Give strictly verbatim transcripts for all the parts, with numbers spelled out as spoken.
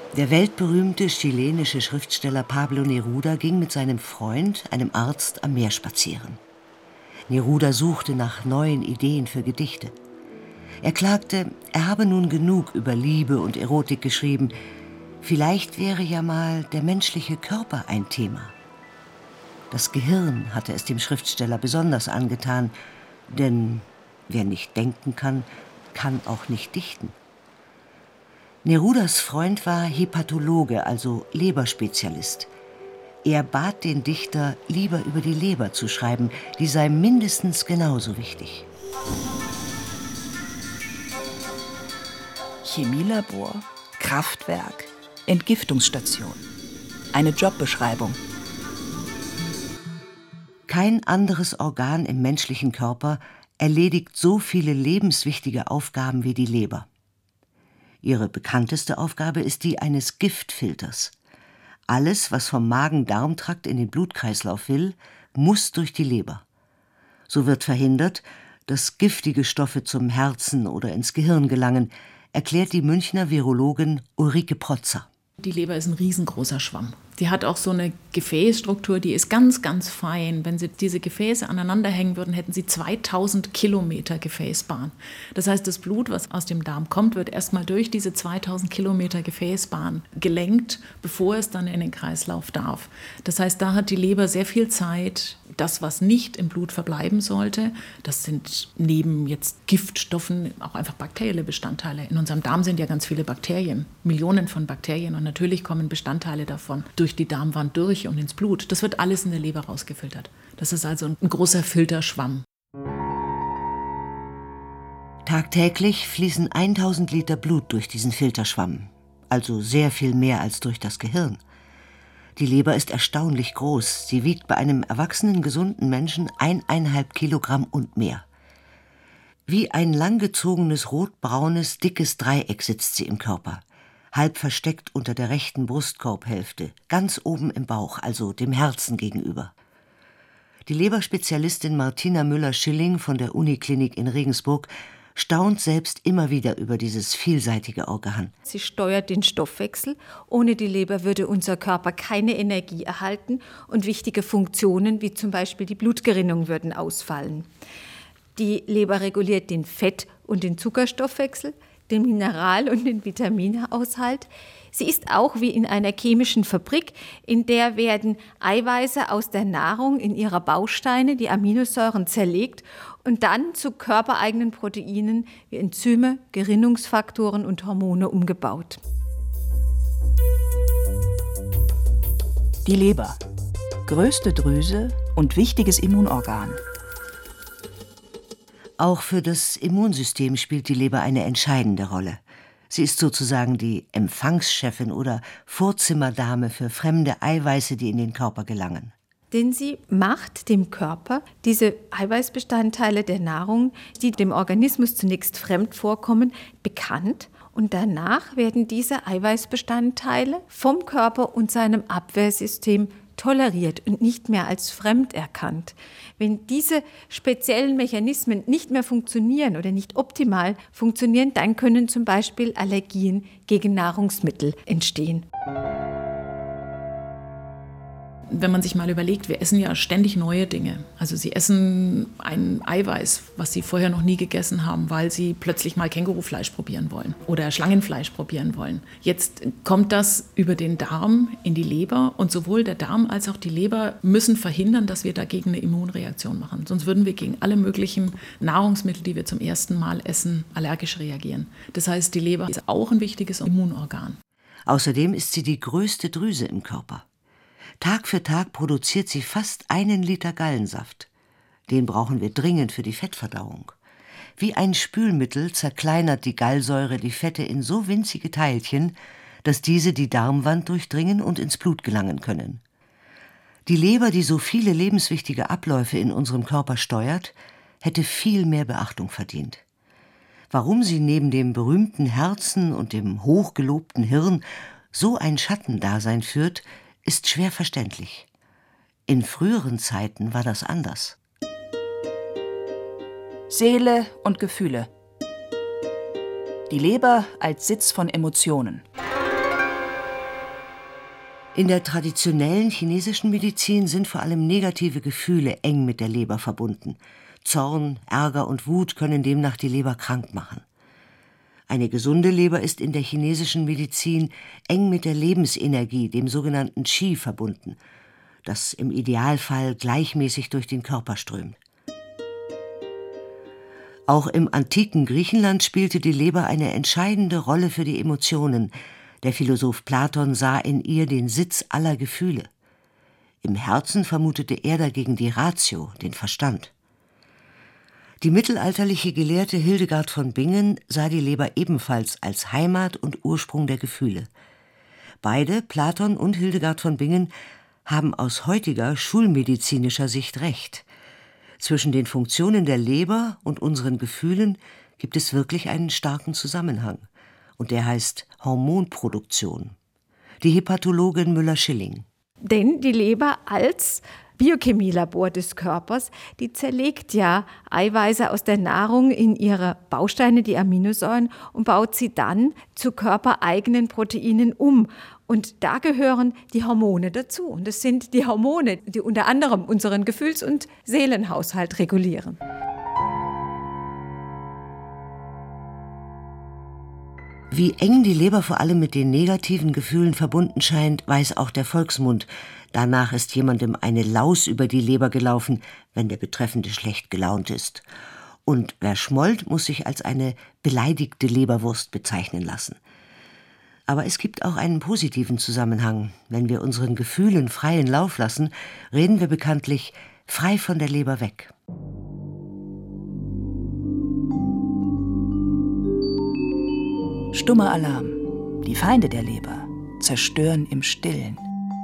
Der weltberühmte chilenische Schriftsteller Pablo Neruda ging mit seinem Freund, einem Arzt, am Meer spazieren. Neruda suchte nach neuen Ideen für Gedichte. Er klagte, er habe nun genug über Liebe und Erotik geschrieben. Vielleicht wäre ja mal der menschliche Körper ein Thema. Das Gehirn hatte es dem Schriftsteller besonders angetan, denn wer nicht denken kann, kann auch nicht dichten. Nerudas Freund war Hepatologe, also Leberspezialist. Er bat den Dichter, lieber über die Leber zu schreiben, die sei mindestens genauso wichtig. Chemielabor, Kraftwerk, Entgiftungsstation. Eine Jobbeschreibung. Kein anderes Organ im menschlichen Körper erledigt so viele lebenswichtige Aufgaben wie die Leber. Ihre bekannteste Aufgabe ist die eines Giftfilters. Alles, was vom Magen-Darm-Trakt in den Blutkreislauf will, muss durch die Leber. So wird verhindert, dass giftige Stoffe zum Herzen oder ins Gehirn gelangen, erklärt die Münchner Virologin Ulrike Protzer. Die Leber ist ein riesengroßer Schwamm. Die hat auch so eine Gefäßstruktur, die ist ganz, ganz fein. Wenn Sie diese Gefäße aneinander hängen würden, hätten Sie zweitausend Kilometer Gefäßbahn. Das heißt, das Blut, was aus dem Darm kommt, wird erstmal durch diese zweitausend Kilometer Gefäßbahn gelenkt, bevor es dann in den Kreislauf darf. Das heißt, da hat die Leber sehr viel Zeit, das, was nicht im Blut verbleiben sollte, das sind neben jetzt Giftstoffen auch einfach bakterielle Bestandteile. In unserem Darm sind ja ganz viele Bakterien, Millionen von Bakterien, und natürlich kommen Bestandteile davon durch die Darmwand durch und ins Blut. Das wird alles in der Leber rausgefiltert. Das ist also ein großer Filterschwamm. Tagtäglich fließen tausend Liter Blut durch diesen Filterschwamm, also sehr viel mehr als durch das Gehirn. Die Leber ist erstaunlich groß. Sie wiegt bei einem erwachsenen, gesunden Menschen eineinhalb Kilogramm und mehr. Wie ein langgezogenes, rotbraunes, dickes Dreieck sitzt sie im Körper. Halb versteckt unter der rechten Brustkorbhälfte, ganz oben im Bauch, also dem Herzen gegenüber. Die Leberspezialistin Martina Müller-Schilling von der Uniklinik in Regensburg staunt selbst immer wieder über dieses vielseitige Organ. Sie steuert den Stoffwechsel. Ohne die Leber würde unser Körper keine Energie erhalten und wichtige Funktionen wie zum Beispiel die Blutgerinnung würden ausfallen. Die Leber reguliert den Fett- und den Zuckerstoffwechsel, den Mineral- und den Vitaminhaushalt. Sie ist auch wie in einer chemischen Fabrik, in der werden Eiweiße aus der Nahrung in ihrer Bausteine, die Aminosäuren, zerlegt und dann zu körpereigenen Proteinen wie Enzyme, Gerinnungsfaktoren und Hormone umgebaut. Die Leber, größte Drüse und wichtiges Immunorgan. Auch für das Immunsystem spielt die Leber eine entscheidende Rolle. Sie ist sozusagen die Empfangschefin oder Vorzimmerdame für fremde Eiweiße, die in den Körper gelangen. Denn sie macht dem Körper diese Eiweißbestandteile der Nahrung, die dem Organismus zunächst fremd vorkommen, bekannt. Und danach werden diese Eiweißbestandteile vom Körper und seinem Abwehrsystem toleriert und nicht mehr als fremd erkannt. Wenn diese speziellen Mechanismen nicht mehr funktionieren oder nicht optimal funktionieren, dann können zum Beispiel Allergien gegen Nahrungsmittel entstehen. Wenn man sich mal überlegt, wir essen ja ständig neue Dinge. Also sie essen ein Eiweiß, was sie vorher noch nie gegessen haben, weil sie plötzlich mal Kängurufleisch probieren wollen oder Schlangenfleisch probieren wollen. Jetzt kommt das über den Darm in die Leber und sowohl der Darm als auch die Leber müssen verhindern, dass wir dagegen eine Immunreaktion machen. Sonst würden wir gegen alle möglichen Nahrungsmittel, die wir zum ersten Mal essen, allergisch reagieren. Das heißt, die Leber ist auch ein wichtiges Immunorgan. Außerdem ist sie die größte Drüse im Körper. Tag für Tag produziert sie fast einen Liter Gallensaft. Den brauchen wir dringend für die Fettverdauung. Wie ein Spülmittel zerkleinert die Gallsäure die Fette in so winzige Teilchen, dass diese die Darmwand durchdringen und ins Blut gelangen können. Die Leber, die so viele lebenswichtige Abläufe in unserem Körper steuert, hätte viel mehr Beachtung verdient. Warum sie neben dem berühmten Herzen und dem hochgelobten Hirn so ein Schattendasein führt, ist schwer verständlich. In früheren Zeiten war das anders. Seele und Gefühle. Die Leber als Sitz von Emotionen. In der traditionellen chinesischen Medizin sind vor allem negative Gefühle eng mit der Leber verbunden. Zorn, Ärger und Wut können demnach die Leber krank machen. Eine gesunde Leber ist in der chinesischen Medizin eng mit der Lebensenergie, dem sogenannten Qi, verbunden, das im Idealfall gleichmäßig durch den Körper strömt. Auch im antiken Griechenland spielte die Leber eine entscheidende Rolle für die Emotionen. Der Philosoph Platon sah in ihr den Sitz aller Gefühle. Im Herzen vermutete er dagegen die Ratio, den Verstand. Die mittelalterliche Gelehrte Hildegard von Bingen sah die Leber ebenfalls als Heimat und Ursprung der Gefühle. Beide, Platon und Hildegard von Bingen, haben aus heutiger schulmedizinischer Sicht recht. Zwischen den Funktionen der Leber und unseren Gefühlen gibt es wirklich einen starken Zusammenhang. Und der heißt Hormonproduktion. Die Hepatologin Müller-Schilling. Denn die Leber als Biochemielabor des Körpers, die zerlegt ja Eiweiße aus der Nahrung in ihre Bausteine, die Aminosäuren, und baut sie dann zu körpereigenen Proteinen um. Und da gehören die Hormone dazu. Und das sind die Hormone, die unter anderem unseren Gefühls- und Seelenhaushalt regulieren. Wie eng die Leber vor allem mit den negativen Gefühlen verbunden scheint, weiß auch der Volksmund. Danach ist jemandem eine Laus über die Leber gelaufen, wenn der Betreffende schlecht gelaunt ist. Und wer schmollt, muss sich als eine beleidigte Leberwurst bezeichnen lassen. Aber es gibt auch einen positiven Zusammenhang. Wenn wir unseren Gefühlen freien Lauf lassen, reden wir bekanntlich frei von der Leber weg. Stummer Alarm. Die Feinde der Leber zerstören im Stillen.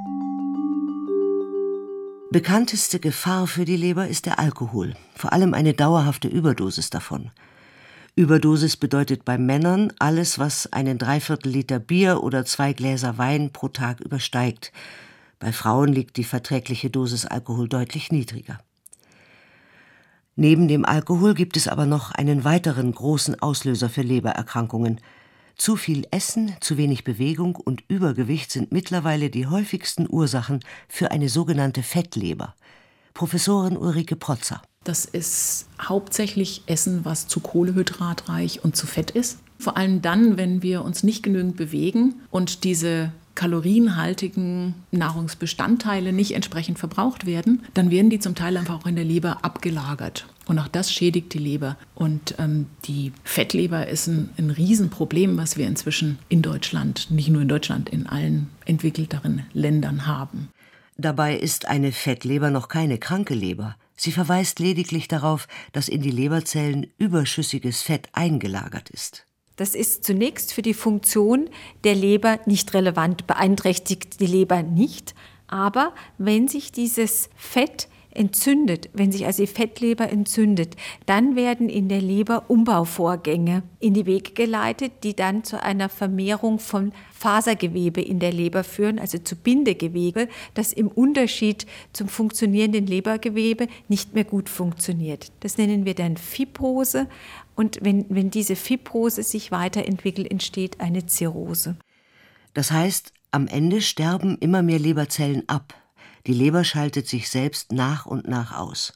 Bekannteste Gefahr für die Leber ist der Alkohol, vor allem eine dauerhafte Überdosis davon. Überdosis bedeutet bei Männern alles, was einen Dreiviertel Liter Bier oder zwei Gläser Wein pro Tag übersteigt. Bei Frauen liegt die verträgliche Dosis Alkohol deutlich niedriger. Neben dem Alkohol gibt es aber noch einen weiteren großen Auslöser für Lebererkrankungen. Zu viel Essen, zu wenig Bewegung und Übergewicht sind mittlerweile die häufigsten Ursachen für eine sogenannte Fettleber. Professorin Ulrike Protzer. Das ist hauptsächlich Essen, was zu kohlehydratreich und zu fett ist. Vor allem dann, wenn wir uns nicht genügend bewegen und diese kalorienhaltigen Nahrungsbestandteile nicht entsprechend verbraucht werden, dann werden die zum Teil einfach auch in der Leber abgelagert. Und auch das schädigt die Leber. Und ähm, die Fettleber ist ein, ein Riesenproblem, was wir inzwischen in Deutschland, nicht nur in Deutschland, in allen entwickelteren Ländern haben. Dabei ist eine Fettleber noch keine kranke Leber. Sie verweist lediglich darauf, dass in die Leberzellen überschüssiges Fett eingelagert ist. Das ist zunächst für die Funktion der Leber nicht relevant, beeinträchtigt die Leber nicht. Aber wenn sich dieses Fett entzündet, wenn sich also die Fettleber entzündet, dann werden in der Leber Umbauvorgänge in die Wege geleitet, die dann zu einer Vermehrung von Fasergewebe in der Leber führen, also zu Bindegewebe, das im Unterschied zum funktionierenden Lebergewebe nicht mehr gut funktioniert. Das nennen wir dann Fibrose. Und wenn, wenn diese Fibrose sich weiterentwickelt, entsteht eine Zirrhose. Das heißt, am Ende sterben immer mehr Leberzellen ab. Die Leber schaltet sich selbst nach und nach aus.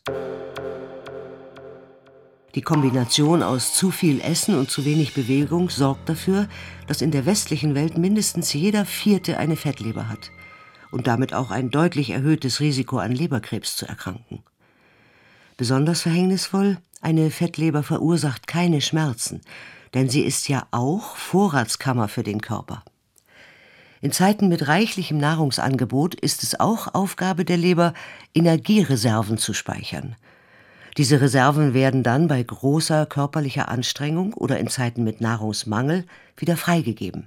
Die Kombination aus zu viel Essen und zu wenig Bewegung sorgt dafür, dass in der westlichen Welt mindestens jeder Vierte eine Fettleber hat und damit auch ein deutlich erhöhtes Risiko an Leberkrebs zu erkranken. Besonders verhängnisvoll: eine Fettleber verursacht keine Schmerzen, denn sie ist ja auch Vorratskammer für den Körper. In Zeiten mit reichlichem Nahrungsangebot ist es auch Aufgabe der Leber, Energiereserven zu speichern. Diese Reserven werden dann bei großer körperlicher Anstrengung oder in Zeiten mit Nahrungsmangel wieder freigegeben.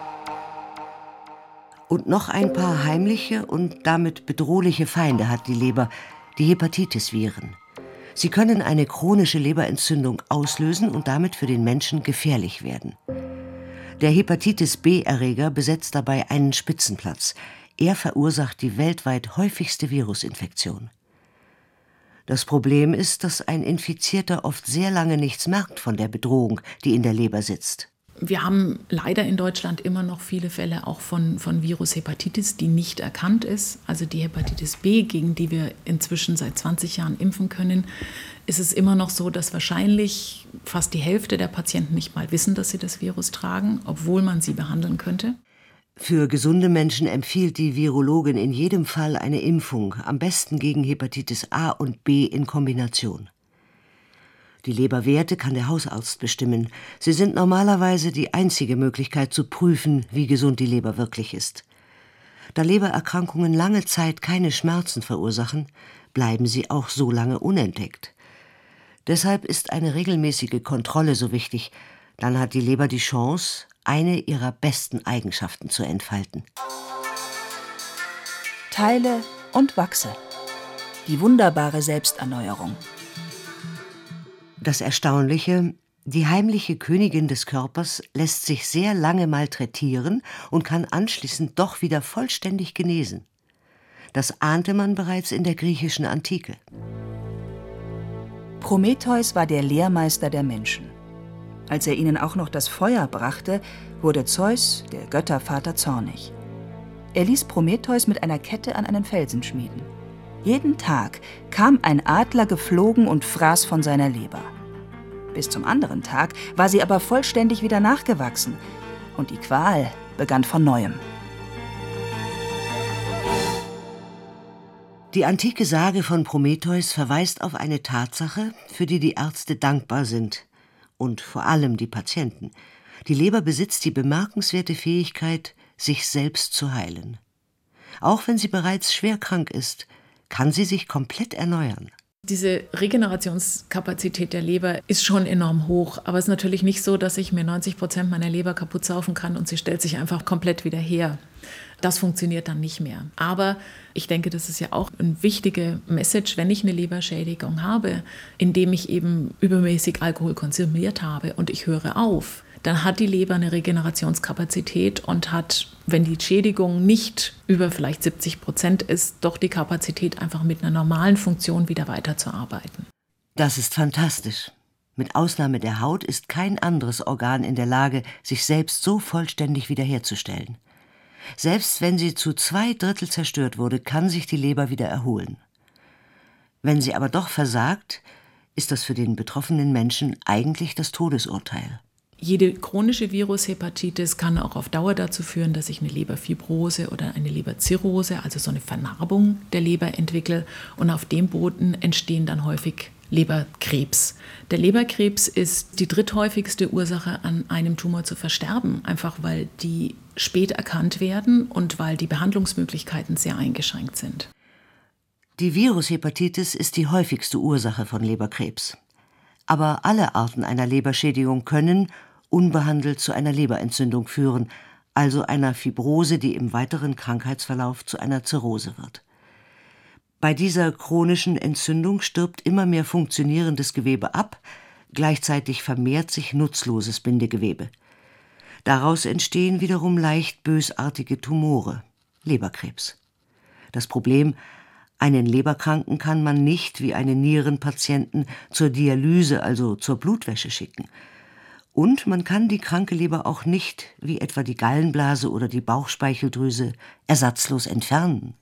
Und noch ein paar heimliche und damit bedrohliche Feinde hat die Leber, die Hepatitis-Viren. Sie können eine chronische Leberentzündung auslösen und damit für den Menschen gefährlich werden. Der Hepatitis-B-Erreger besetzt dabei einen Spitzenplatz. Er verursacht die weltweit häufigste Virusinfektion. Das Problem ist, dass ein Infizierter oft sehr lange nichts merkt von der Bedrohung, die in der Leber sitzt. Wir haben leider in Deutschland immer noch viele Fälle auch von, von Virushepatitis, die nicht erkannt ist. Also die Hepatitis B, gegen die wir inzwischen seit zwanzig Jahren impfen können, ist es immer noch so, dass wahrscheinlich fast die Hälfte der Patienten nicht mal wissen, dass sie das Virus tragen, obwohl man sie behandeln könnte. Für gesunde Menschen empfiehlt die Virologin in jedem Fall eine Impfung, am besten gegen Hepatitis A und B in Kombination. Die Leberwerte kann der Hausarzt bestimmen. Sie sind normalerweise die einzige Möglichkeit zu prüfen, wie gesund die Leber wirklich ist. Da Lebererkrankungen lange Zeit keine Schmerzen verursachen, bleiben sie auch so lange unentdeckt. Deshalb ist eine regelmäßige Kontrolle so wichtig. Dann hat die Leber die Chance, eine ihrer besten Eigenschaften zu entfalten. Teile und wachse. Die wunderbare Selbsterneuerung. Das Erstaunliche, die heimliche Königin des Körpers lässt sich sehr lange malträtieren und kann anschließend doch wieder vollständig genesen. Das ahnte man bereits in der griechischen Antike. Prometheus war der Lehrmeister der Menschen. Als er ihnen auch noch das Feuer brachte, wurde Zeus, der Göttervater, zornig. Er ließ Prometheus mit einer Kette an einen Felsen schmieden. Jeden Tag kam ein Adler geflogen und fraß von seiner Leber. Bis zum anderen Tag war sie aber vollständig wieder nachgewachsen und die Qual begann von Neuem. Die antike Sage von Prometheus verweist auf eine Tatsache, für die die Ärzte dankbar sind und vor allem die Patienten. Die Leber besitzt die bemerkenswerte Fähigkeit, sich selbst zu heilen. Auch wenn sie bereits schwer krank ist, kann sie sich komplett erneuern. Diese Regenerationskapazität der Leber ist schon enorm hoch, aber es ist natürlich nicht so, dass ich mir neunzig Prozent meiner Leber kaputt saufen kann und sie stellt sich einfach komplett wieder her. Das funktioniert dann nicht mehr. Aber ich denke, das ist ja auch eine wichtige Message, wenn ich eine Leberschädigung habe, indem ich eben übermäßig Alkohol konsumiert habe und ich höre auf, dann hat die Leber eine Regenerationskapazität und hat, wenn die Schädigung nicht über vielleicht siebzig Prozent ist, doch die Kapazität, einfach mit einer normalen Funktion wieder weiterzuarbeiten. Das ist fantastisch. Mit Ausnahme der Haut ist kein anderes Organ in der Lage, sich selbst so vollständig wiederherzustellen. Selbst wenn sie zu zwei Drittel zerstört wurde, kann sich die Leber wieder erholen. Wenn sie aber doch versagt, ist das für den betroffenen Menschen eigentlich das Todesurteil. Jede chronische Virushepatitis kann auch auf Dauer dazu führen, dass ich eine Leberfibrose oder eine Leberzirrhose, also so eine Vernarbung der Leber entwickle. Und auf dem Boden entstehen dann häufig Leberkrebs. Der Leberkrebs ist die dritthäufigste Ursache, an einem Tumor zu versterben, einfach weil die spät erkannt werden und weil die Behandlungsmöglichkeiten sehr eingeschränkt sind. Die Virushepatitis ist die häufigste Ursache von Leberkrebs. Aber alle Arten einer Leberschädigung können unbehandelt zu einer Leberentzündung führen, also einer Fibrose, die im weiteren Krankheitsverlauf zu einer Zirrhose wird. Bei dieser chronischen Entzündung stirbt immer mehr funktionierendes Gewebe ab, gleichzeitig vermehrt sich nutzloses Bindegewebe. Daraus entstehen wiederum leicht bösartige Tumore, Leberkrebs. Das Problem: Einen Leberkranken kann man nicht wie einen Nierenpatienten zur Dialyse, also zur Blutwäsche, schicken. Und man kann die kranke Leber auch nicht, wie etwa die Gallenblase oder die Bauchspeicheldrüse, ersatzlos entfernen.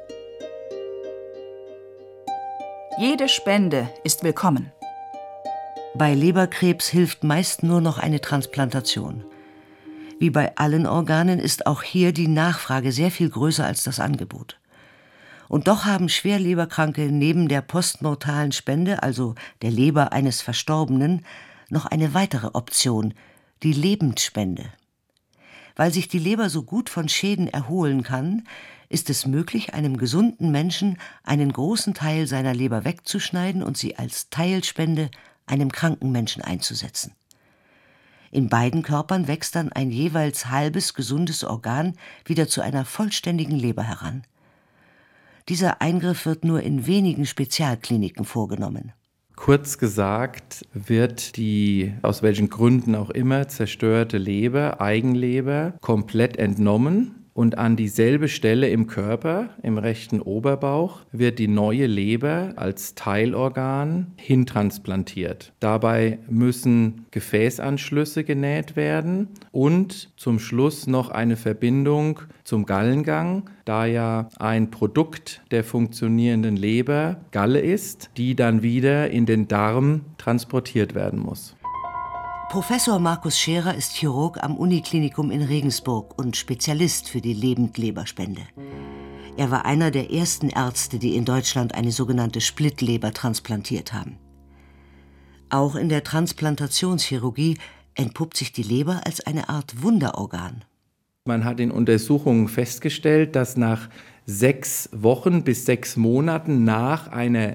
Jede Spende ist willkommen. Bei Leberkrebs hilft meist nur noch eine Transplantation. Wie bei allen Organen ist auch hier die Nachfrage sehr viel größer als das Angebot. Und doch haben Schwerleberkranke neben der postmortalen Spende, also der Leber eines Verstorbenen, noch eine weitere Option, die Lebensspende. Weil sich die Leber so gut von Schäden erholen kann, ist es möglich, einem gesunden Menschen einen großen Teil seiner Leber wegzuschneiden und sie als Teilspende einem kranken Menschen einzusetzen. In beiden Körpern wächst dann ein jeweils halbes gesundes Organ wieder zu einer vollständigen Leber heran. Dieser Eingriff wird nur in wenigen Spezialkliniken vorgenommen. Kurz gesagt wird die, aus welchen Gründen auch immer, zerstörte Leber, Eigenleber, komplett entnommen Und an dieselbe Stelle im Körper, im rechten Oberbauch, wird die neue Leber als Teilorgan hintransplantiert. Dabei müssen Gefäßanschlüsse genäht werden und zum Schluss noch eine Verbindung zum Gallengang, da ja ein Produkt der funktionierenden Leber Galle ist, die dann wieder in den Darm transportiert werden muss. Professor Markus Scherer ist Chirurg am Uniklinikum in Regensburg und Spezialist für die Lebendleberspende. Er war einer der ersten Ärzte, die in Deutschland eine sogenannte Splittleber transplantiert haben. Auch in der Transplantationschirurgie entpuppt sich die Leber als eine Art Wunderorgan. Man hat in Untersuchungen festgestellt, dass nach sechs Wochen bis sechs Monaten nach einer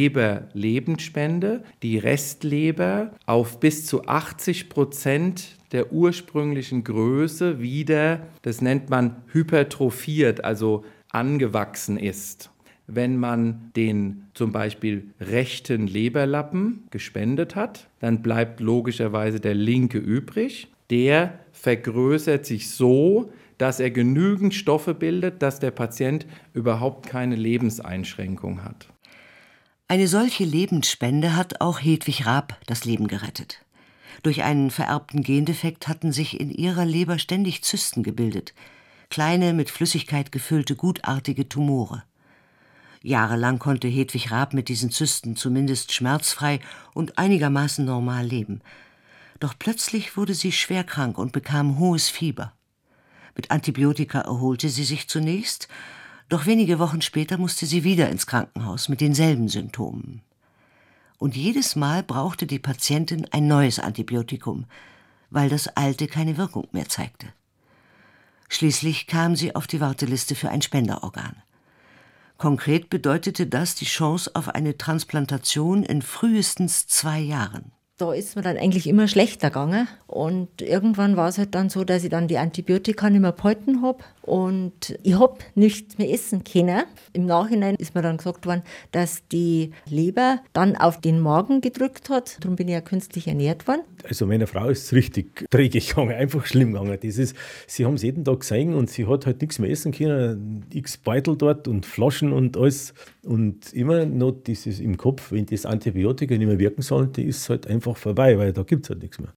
Leberlebendspende die Restleber auf bis zu achtzig Prozent der ursprünglichen Größe wieder, das nennt man hypertrophiert, also angewachsen ist. Wenn man den zum Beispiel rechten Leberlappen gespendet hat, dann bleibt logischerweise der linke übrig. Der vergrößert sich so, dass er genügend Stoffe bildet, dass der Patient überhaupt keine Lebenseinschränkung hat. Eine solche Lebensspende hat auch Hedwig Raab das Leben gerettet. Durch einen vererbten Gendefekt hatten sich in ihrer Leber ständig Zysten gebildet, kleine, mit Flüssigkeit gefüllte, gutartige Tumore. Jahrelang konnte Hedwig Raab mit diesen Zysten zumindest schmerzfrei und einigermaßen normal leben. Doch plötzlich wurde sie schwer krank und bekam hohes Fieber. Mit Antibiotika erholte sie sich zunächst, doch wenige Wochen später musste sie wieder ins Krankenhaus mit denselben Symptomen. Und jedes Mal brauchte die Patientin ein neues Antibiotikum, weil das alte keine Wirkung mehr zeigte. Schließlich kam sie auf die Warteliste für ein Spenderorgan. Konkret bedeutete das die Chance auf eine Transplantation in frühestens zwei Jahren. Da ist mir dann eigentlich immer schlechter gegangen und irgendwann war es halt dann so, dass ich dann die Antibiotika nicht mehr behalten habe und ich habe nichts mehr essen können. Im Nachhinein ist mir dann gesagt worden, dass die Leber dann auf den Magen gedrückt hat, darum bin ich ja künstlich ernährt worden. Also meiner Frau ist es richtig dreckig gegangen, einfach schlimm gegangen. Das ist, sie haben es jeden Tag gesehen und sie hat halt nichts mehr essen können, x Beutel dort und Flaschen und alles und immer noch dieses im Kopf, wenn das Antibiotika nicht mehr wirken sollte, ist es halt einfach vorbei, weil da gibt es halt nichts mehr.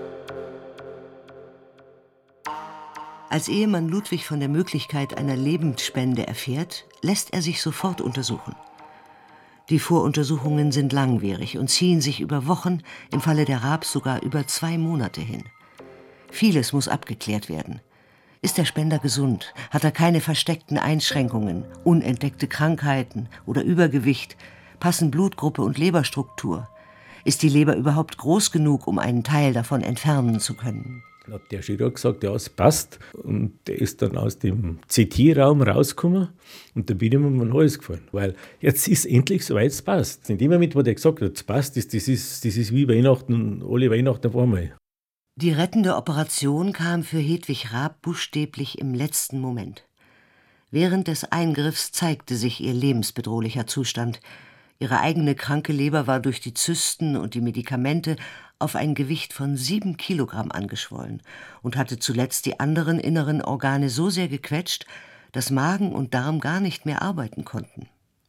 Als Ehemann Ludwig von der Möglichkeit einer Lebensspende erfährt, lässt er sich sofort untersuchen. Die Voruntersuchungen sind langwierig und ziehen sich über Wochen, im Falle der Raabs sogar über zwei Monate hin. Vieles muss abgeklärt werden. Ist der Spender gesund? Hat er keine versteckten Einschränkungen, unentdeckte Krankheiten oder Übergewicht? Passen Blutgruppe und Leberstruktur? Ist die Leber überhaupt groß genug, um einen Teil davon entfernen zu können? Dann hat der Chirurg gesagt, ja, es passt. Und der ist dann aus dem C T-Raum rausgekommen und da bin ich mir mein Hals gefallen. Weil jetzt ist endlich soweit, es passt. In dem Moment, wo der gesagt hat, es passt, das, das, ist, das ist wie Weihnachten, alle Weihnachten auf einmal. Die rettende Operation kam für Hedwig Raab buchstäblich im letzten Moment. Während des Eingriffs zeigte sich ihr lebensbedrohlicher Zustand. Ihre eigene kranke Leber war durch die Zysten und die Medikamente auf ein Gewicht von sieben Kilogramm angeschwollen und hatte zuletzt die anderen inneren Organe so sehr gequetscht, dass Magen und Darm gar nicht mehr arbeiten konnten.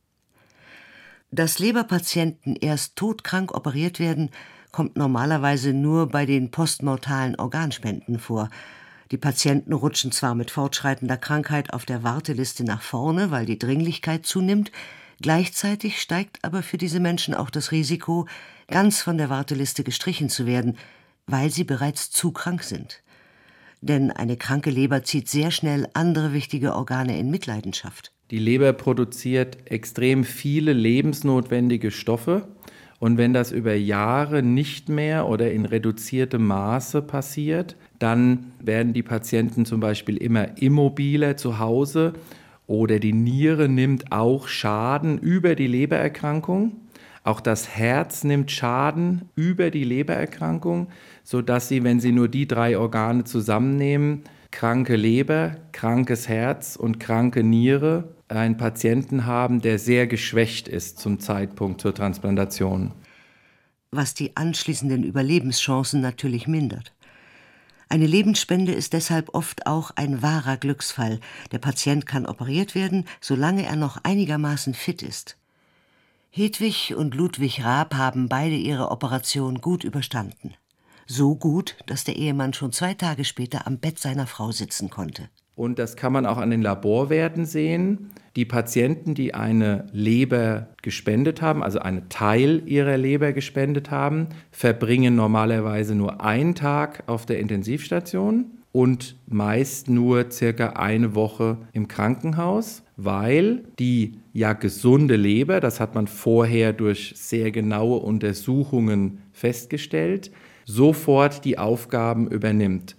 Dass Leberpatienten erst todkrank operiert werden, kommt normalerweise nur bei den postmortalen Organspenden vor. Die Patienten rutschen zwar mit fortschreitender Krankheit auf der Warteliste nach vorne, weil die Dringlichkeit zunimmt, gleichzeitig steigt aber für diese Menschen auch das Risiko, ganz von der Warteliste gestrichen zu werden, weil sie bereits zu krank sind. Denn eine kranke Leber zieht sehr schnell andere wichtige Organe in Mitleidenschaft. Die Leber produziert extrem viele lebensnotwendige Stoffe. Und wenn das über Jahre nicht mehr oder in reduziertem Maße passiert, dann werden die Patienten zum Beispiel immer immobiler zu Hause oder die Niere nimmt auch Schaden über die Lebererkrankung. Auch das Herz nimmt Schaden über die Lebererkrankung, sodass sie, wenn sie nur die drei Organe zusammennehmen, kranke Leber, krankes Herz und kranke Niere, einen Patienten haben, der sehr geschwächt ist zum Zeitpunkt zur Transplantation. Was die anschließenden Überlebenschancen natürlich mindert. Eine Lebensspende ist deshalb oft auch ein wahrer Glücksfall. Der Patient kann operiert werden, solange er noch einigermaßen fit ist. Hedwig und Ludwig Raab haben beide ihre Operation gut überstanden. So gut, dass der Ehemann schon zwei Tage später am Bett seiner Frau sitzen konnte. Und das kann man auch an den Laborwerten sehen. Die Patienten, die eine Leber gespendet haben, also einen Teil ihrer Leber gespendet haben, verbringen normalerweise nur einen Tag auf der Intensivstation und meist nur circa eine Woche im Krankenhaus, weil die ja gesunde Leber, das hat man vorher durch sehr genaue Untersuchungen festgestellt, sofort die Aufgaben übernimmt.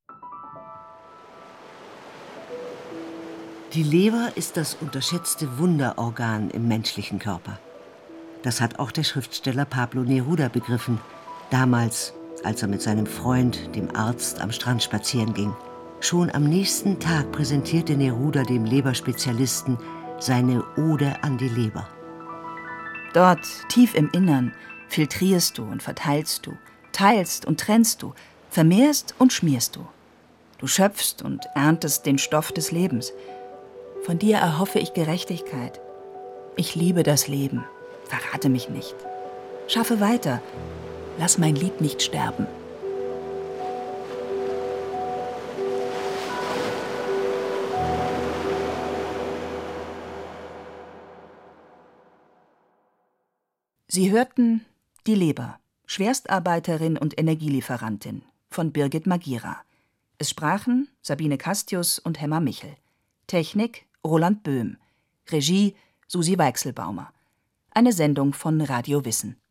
Die Leber ist das unterschätzte Wunderorgan im menschlichen Körper. Das hat auch der Schriftsteller Pablo Neruda begriffen, damals, als er mit seinem Freund, dem Arzt, am Strand spazieren ging. Schon am nächsten Tag präsentierte Neruda dem Leberspezialisten seine Ode an die Leber. Dort, tief im Innern, filtrierst du und verteilst du, teilst und trennst du, vermehrst und schmierst du. Du schöpfst und erntest den Stoff des Lebens. Von dir erhoffe ich Gerechtigkeit. Ich liebe das Leben. Verrate mich nicht. Schaffe weiter. Lass mein Lied nicht sterben. Sie hörten Die Leber, Schwerstarbeiterin und Energielieferantin von Birgit Magira. Es sprachen Sabine Castius und Hemmer Michel. Technik Roland Böhm. Regie Susi Weichselbaumer. Eine Sendung von Radio Wissen.